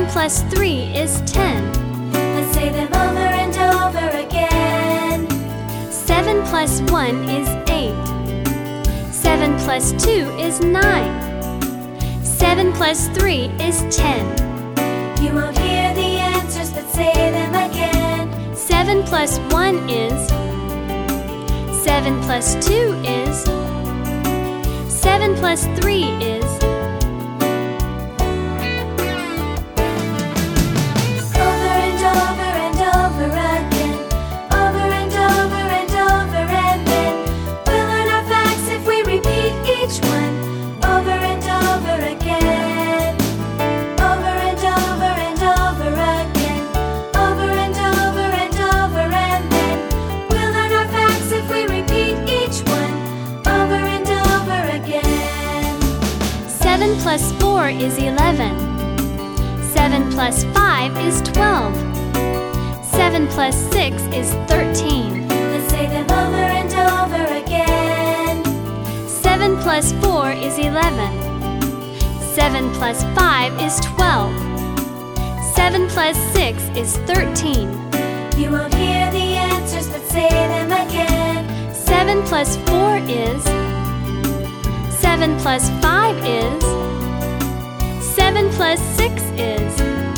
plus 3 is 10. Let's say them over and over again. 7 plus 1 is 8. 7 plus 2 is 9. 7 plus 3 is 10. You won't hear the answers, but say them again. 7 plus 1 is. 7 plus 2 is. 7 plus 3 is. Over and over and over again. Over and over and over, and then we'll learn our facts if we repeat each one. Over and over again. Over and over and over again. Over and over and over, and then we'll learn our facts if we repeat each one. Over and over again. 7 plus 4 is 11. 7 plus 5 is 12. 7 plus 6 is 13. Let's say them over and over again. 7 plus 4 is 11. 7 plus 5 is 12. 7 plus 6 is 13. You won't hear the answers, but say them again. 7 plus 4 is. 7 plus 5 is. 7 plus 6 is.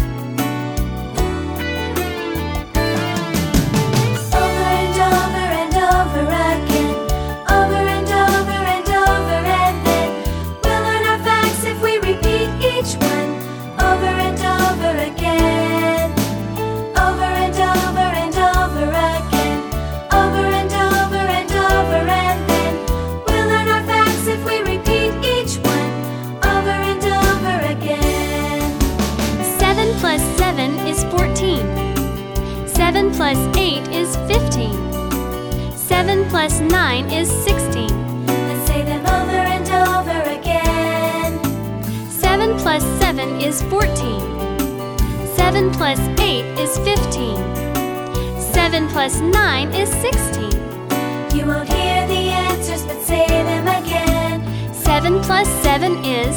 Over and over and over again. Over and over and over, and then we'll learn our facts if we repeat each one. Over and over again. Over and over and over again. Over and over and over, and then we'll learn our facts if we repeat each one. Over and over again. 7 plus 7 is 14. 7 plus 8 is 15. 7 plus 9 is 16. Let's say them over and over again. 7 plus 7 is 14. 7 plus 8 is 15. 7 plus 9 is 16. You won't hear the answers, but say them again. 7 plus 7 is.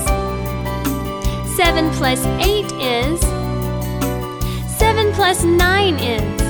7 plus 8 is. 7 plus 9 is.